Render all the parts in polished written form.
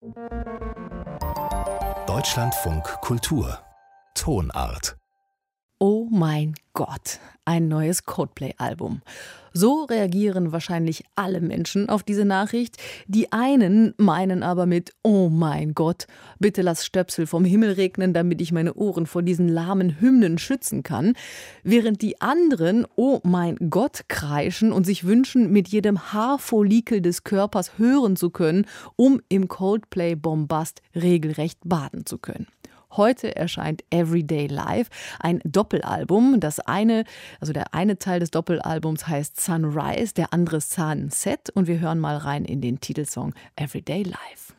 Deutschlandfunk Kultur Tonart. Oh mein Gott, ein neues Coldplay-Album. So reagieren wahrscheinlich alle Menschen auf diese Nachricht. Die einen meinen aber mit Oh mein Gott, bitte lass Stöpsel vom Himmel regnen, damit ich meine Ohren vor diesen lahmen Hymnen schützen kann. Während die anderen Oh mein Gott kreischen und sich wünschen, mit jedem Haarfollikel des Körpers hören zu können, um im Coldplay-Bombast regelrecht baden zu können. Heute erscheint Everyday Live, ein Doppelalbum. Der eine Teil des Doppelalbums heißt Sunrise, der andere Sunset. Und wir hören mal rein in den Titelsong Everyday Live.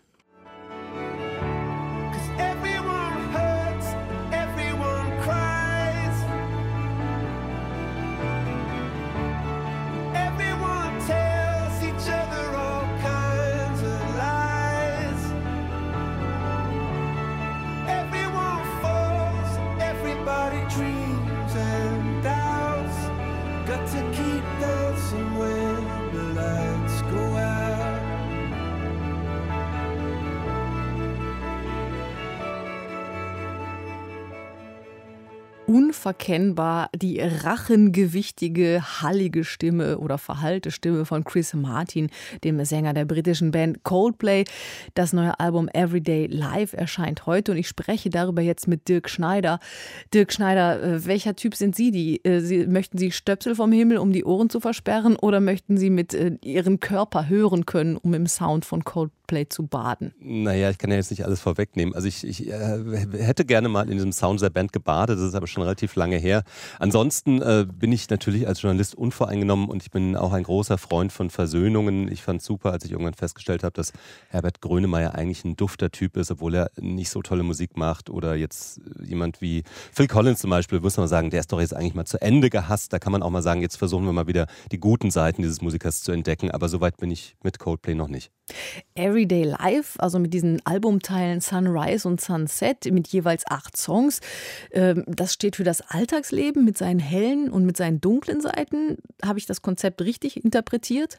Unverkennbar die rachengewichtige, hallige Stimme oder verhallte Stimme von Chris Martin, dem Sänger der britischen Band Coldplay. Das neue Album Everyday Live erscheint heute und ich spreche darüber jetzt mit Dirk Schneider. Dirk Schneider, welcher Typ sind Sie? Möchten Sie Stöpsel vom Himmel, um die Ohren zu versperren, oder möchten Sie mit Ihrem Körper hören können, um im Sound von Coldplay zu baden? Naja, ich kann ja jetzt nicht alles vorwegnehmen. Also ich hätte gerne mal in diesem Sound der Band gebadet, das ist aber schon relativ lange her. Ansonsten bin ich natürlich als Journalist unvoreingenommen und ich bin auch ein großer Freund von Versöhnungen. Ich fand es super, als ich irgendwann festgestellt habe, dass Herbert Grönemeyer eigentlich ein dufter Typ ist, obwohl er nicht so tolle Musik macht. Oder jetzt jemand wie Phil Collins zum Beispiel, muss man sagen, der ist doch jetzt eigentlich mal zu Ende gehasst. Da kann man auch mal sagen, jetzt versuchen wir mal wieder die guten Seiten dieses Musikers zu entdecken. Aber so weit bin ich mit Coldplay noch nicht. Everyday Live, also mit diesen Albumteilen Sunrise und Sunset mit jeweils 8 Songs. Das steht für das Alltagsleben mit seinen hellen und mit seinen dunklen Seiten. Habe ich das Konzept richtig interpretiert?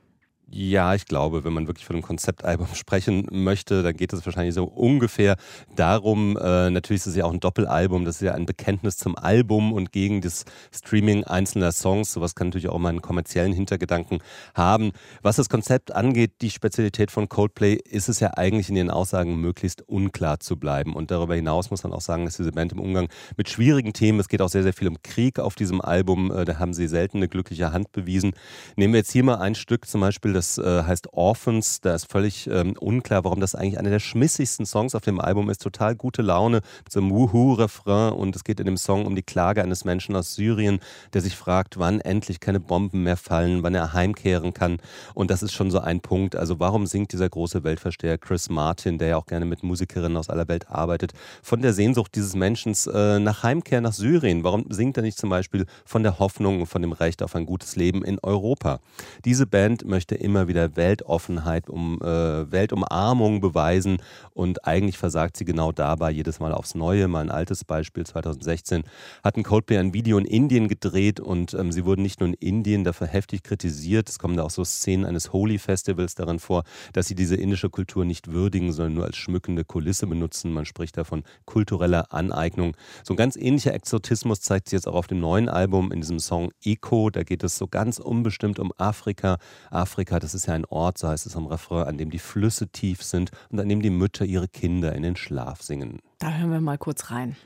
Ja, ich glaube, wenn man wirklich von einem Konzeptalbum sprechen möchte, dann geht es wahrscheinlich so ungefähr darum, natürlich ist es ja auch ein Doppelalbum, das ist ja ein Bekenntnis zum Album und gegen das Streaming einzelner Songs. Sowas kann natürlich auch mal einen kommerziellen Hintergedanken haben. Was das Konzept angeht, die Spezialität von Coldplay, ist es ja eigentlich in ihren Aussagen möglichst unklar zu bleiben. Und darüber hinaus muss man auch sagen, dass diese Band im Umgang mit schwierigen Themen, es geht auch sehr, sehr viel um Krieg auf diesem Album, da haben sie selten eine glückliche Hand bewiesen. Nehmen wir jetzt hier mal ein Stück, zum Beispiel das heißt Orphans, da ist völlig unklar, warum das eigentlich einer der schmissigsten Songs auf dem Album ist. Total gute Laune mit so einem Wuhu-Refrain und es geht in dem Song um die Klage eines Menschen aus Syrien, der sich fragt, wann endlich keine Bomben mehr fallen, wann er heimkehren kann, und das ist schon so ein Punkt. Also warum singt dieser große Weltversteher Chris Martin, der ja auch gerne mit Musikerinnen aus aller Welt arbeitet, von der Sehnsucht dieses Menschen nach Heimkehr nach Syrien? Warum singt er nicht zum Beispiel von der Hoffnung und von dem Recht auf ein gutes Leben in Europa? Diese Band möchte immer wieder Weltoffenheit, Weltumarmung beweisen und eigentlich versagt sie genau dabei jedes Mal aufs Neue. Mal ein altes Beispiel, 2016 hatten Coldplay ein Video in Indien gedreht und sie wurden nicht nur in Indien dafür heftig kritisiert, es kommen da auch so Szenen eines Holi-Festivals darin vor, dass sie diese indische Kultur nicht würdigen, sondern nur als schmückende Kulisse benutzen. Man spricht da von kultureller Aneignung. So ein ganz ähnlicher Exotismus zeigt sich jetzt auch auf dem neuen Album in diesem Song Echo. Da geht es so ganz unbestimmt um Afrika. Afrika, das ist ja ein Ort, so heißt es am Refrain, an dem die Flüsse tief sind und an dem die Mütter ihre Kinder in den Schlaf singen. Da hören wir mal kurz rein.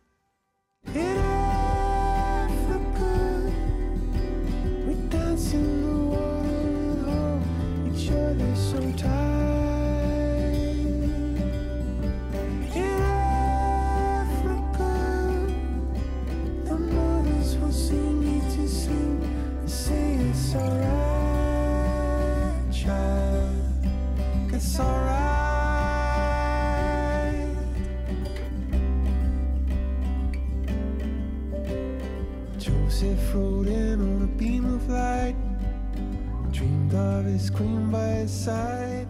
Joseph rode in on a beam of light, dreamed of his queen by his side.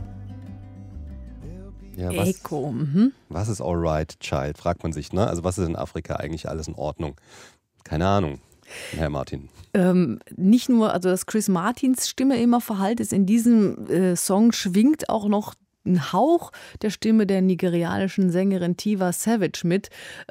Ja, Echo. Was ist alright, Child? Fragt man sich, ne? Also was ist in Afrika eigentlich alles in Ordnung? Keine Ahnung, Herr Martin. Nicht nur, also dass Chris Martins Stimme immer verhallt ist, in diesem Song schwingt auch noch einen Hauch der Stimme der nigerianischen Sängerin Tiwa Savage mit.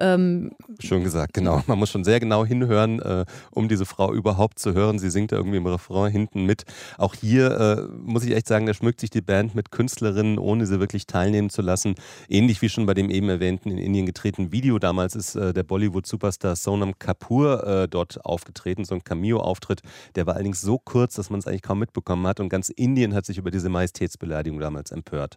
Schön gesagt, genau. Man muss schon sehr genau hinhören, um diese Frau überhaupt zu hören. Sie singt da irgendwie im Refrain hinten mit. Auch hier muss ich echt sagen, da schmückt sich die Band mit Künstlerinnen, ohne sie wirklich teilnehmen zu lassen. Ähnlich wie schon bei dem eben erwähnten in Indien getretenen Video. Damals ist der Bollywood-Superstar Sonam Kapoor dort aufgetreten, so ein Cameo-Auftritt. Der war allerdings so kurz, dass man es eigentlich kaum mitbekommen hat. Und ganz Indien hat sich über diese Majestätsbeleidigung damals empört.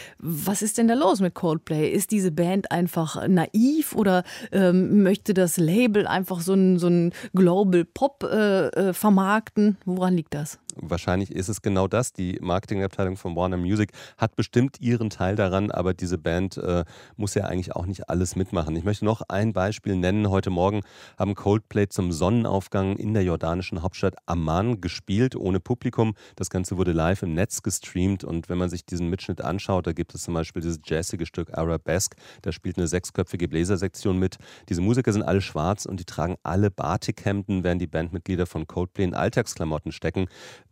Was ist denn da los mit Coldplay? Ist diese Band einfach naiv oder möchte das Label einfach so ein Global Pop vermarkten? Woran liegt das? Wahrscheinlich ist es genau das. Die Marketingabteilung von Warner Music hat bestimmt ihren Teil daran, aber diese Band muss ja eigentlich auch nicht alles mitmachen. Ich möchte noch ein Beispiel nennen. Heute Morgen haben Coldplay zum Sonnenaufgang in der jordanischen Hauptstadt Amman gespielt, ohne Publikum. Das Ganze wurde live im Netz gestreamt und wenn man sich diesen Mitschnitt anschaut, da gibt es zum Beispiel dieses jazzige Stück Arabesque, da spielt eine 6-köpfige Bläsersektion mit. Diese Musiker sind alle schwarz und die tragen alle Batikhemden, während die Bandmitglieder von Coldplay in Alltagsklamotten stecken.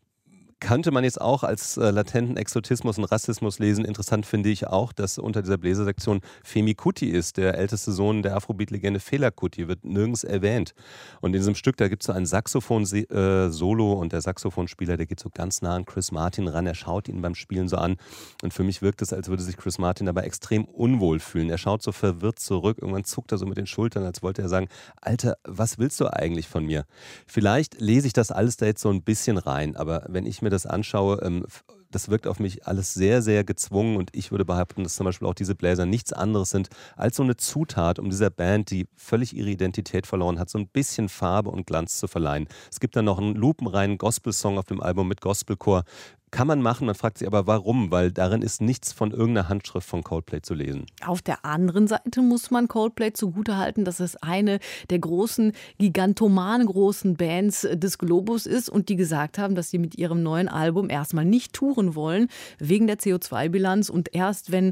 Könnte man jetzt auch als latenten Exotismus und Rassismus lesen. Interessant finde ich auch, dass unter dieser Bläsersektion Femi Kuti ist, der älteste Sohn der Afrobeat-Legende Fela Kuti, wird nirgends erwähnt. Und in diesem Stück, da gibt es so ein Saxophon-Solo und der Saxophonspieler, der geht so ganz nah an Chris Martin ran, er schaut ihn beim Spielen so an und für mich wirkt es, als würde sich Chris Martin dabei extrem unwohl fühlen. Er schaut so verwirrt zurück, irgendwann zuckt er so mit den Schultern, als wollte er sagen, Alter, was willst du eigentlich von mir? Vielleicht lese ich das alles da jetzt so ein bisschen rein, aber wenn ich mir das anschaue, das wirkt auf mich alles sehr, sehr gezwungen und ich würde behaupten, dass zum Beispiel auch diese Bläser nichts anderes sind als so eine Zutat, um dieser Band, die völlig ihre Identität verloren hat, so ein bisschen Farbe und Glanz zu verleihen. Es gibt dann noch einen lupenreinen Gospel-Song auf dem Album mit Gospelchor. Kann man machen, man fragt sich aber warum, weil darin ist nichts von irgendeiner Handschrift von Coldplay zu lesen. Auf der anderen Seite muss man Coldplay zugutehalten, dass es eine der großen, gigantoman großen Bands des Globus ist und die gesagt haben, dass sie mit ihrem neuen Album erstmal nicht touren wollen, wegen der CO2-Bilanz und erst wenn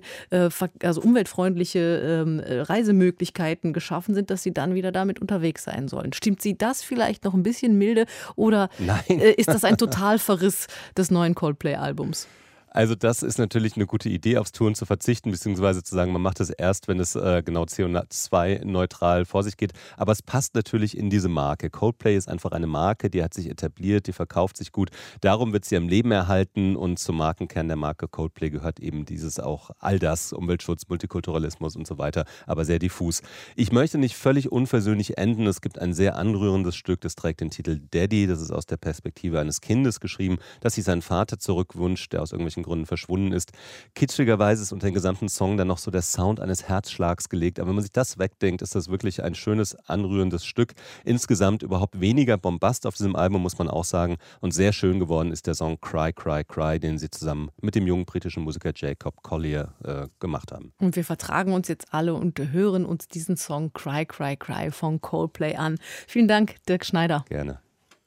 umweltfreundliche Reisemöglichkeiten geschaffen sind, dass sie dann wieder damit unterwegs sein sollen. Stimmt Sie das vielleicht noch ein bisschen milde oder ist das ein Totalverriss des neuen Coldplay-Albums? Also das ist natürlich eine gute Idee, aufs Touren zu verzichten, beziehungsweise zu sagen, man macht es erst, wenn es genau CO2-neutral vor sich geht. Aber es passt natürlich in diese Marke. Coldplay ist einfach eine Marke, die hat sich etabliert, die verkauft sich gut. Darum wird sie am Leben erhalten und zum Markenkern der Marke Coldplay gehört eben dieses auch all das, Umweltschutz, Multikulturalismus und so weiter, aber sehr diffus. Ich möchte nicht völlig unversöhnlich enden. Es gibt ein sehr anrührendes Stück, das trägt den Titel Daddy. Das ist aus der Perspektive eines Kindes geschrieben, das sich seinen Vater zurückwünscht, der aus irgendwelchen Gründen verschwunden ist. Kitschigerweise ist unter den gesamten Song dann noch so der Sound eines Herzschlags gelegt. Aber wenn man sich das wegdenkt, ist das wirklich ein schönes, anrührendes Stück. Insgesamt überhaupt weniger Bombast auf diesem Album, muss man auch sagen. Und sehr schön geworden ist der Song Cry, Cry, Cry, den sie zusammen mit dem jungen britischen Musiker Jacob Collier gemacht haben. Und wir vertragen uns jetzt alle und hören uns diesen Song Cry, Cry, Cry von Coldplay an. Vielen Dank, Dirk Schneider. Gerne.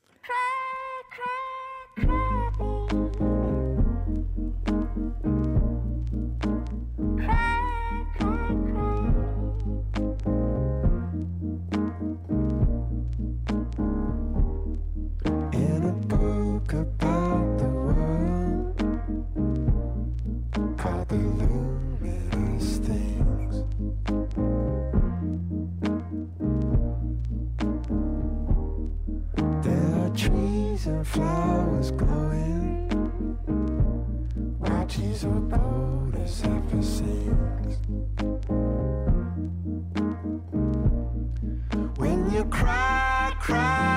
Flowers glowing, watches a boat as ever sings. When you cry, cry.